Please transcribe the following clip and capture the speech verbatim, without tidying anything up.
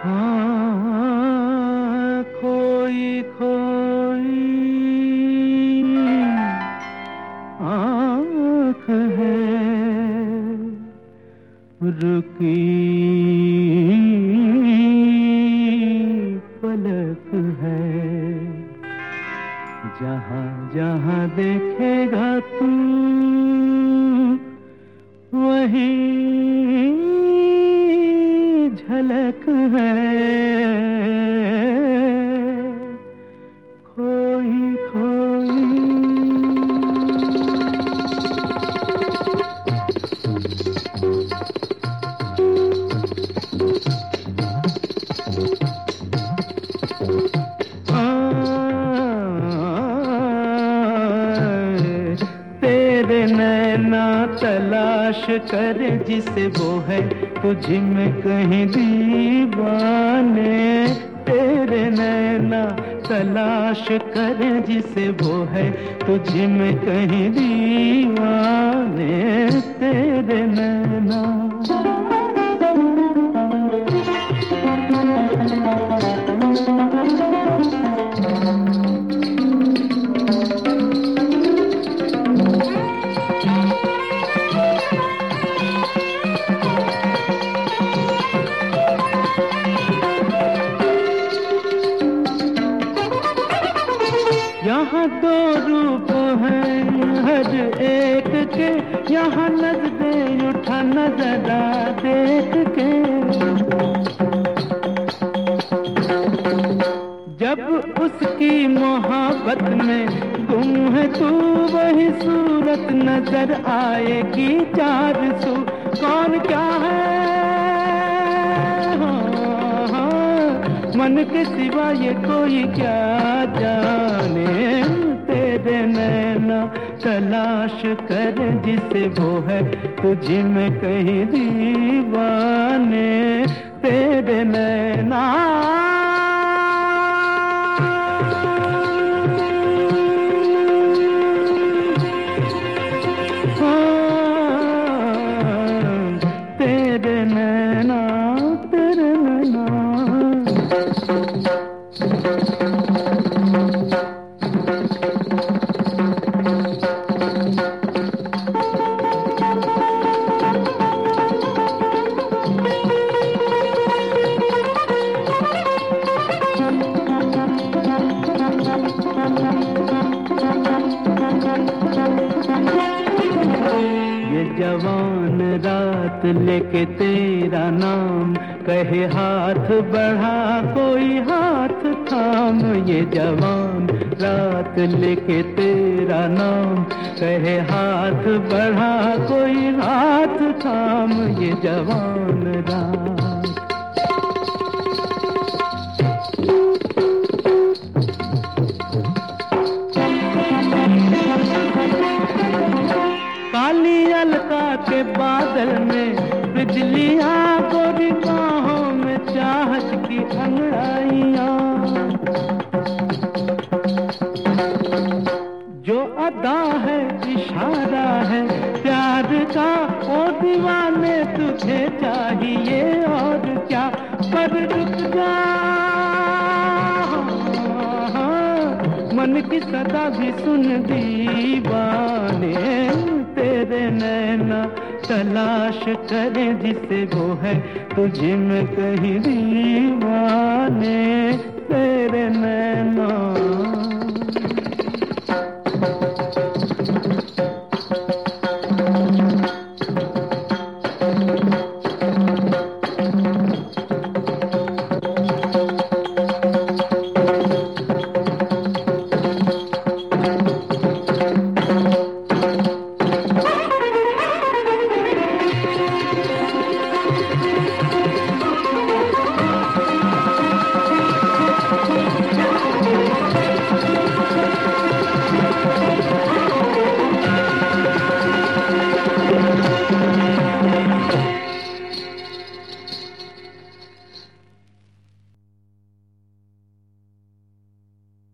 हाँ खोई खोई आँख है, रुकी पलक है, जहाँ जहाँ देखेगा तू वही झलक है, खोई खोई। तेरे नैना तलाश करे जिसे वो है तुझ में कहीं दीवाने, तेरे नैना तलाश करे जिसे वो है तुझ में कहीं दीवाने, तेरे नैना। यहाँ दो रूप हैं हर एक के, यहाँ नजरें उठा नजरा देख के, जब उसकी मोहब्बत में गुम है तू वही सूरत नजर आएगी चार सू, कौन क्या है मन के सिवा ये कोई क्या जाने, तेरे नैना तलाश कर जिसे वो है तुझ में कहीं दीवाने, तेरे नैना। तेरे नैना तेरे नैना। ये जवान रात लेके तेरा नाम कहे हाथ बढ़ा कोई हाथ थाम, ये जवान रात लेके तेरा नाम कहे हाथ बढ़ा कोई हाथ थाम, ये जवान रात। काली अलका के बादल में बिजलियां गोरी बाहों में चाहत की अंगड़ाइयां, जो अदा है इशारा है प्यार का ओ दीवाने तुझे चाहिए और क्या, पर रुक जा मन की सदा भी सुन दीवाने, तेरे नैना तलाश करे जिसे वो है तुझ में कहीं दीवाने, तेरे नैना।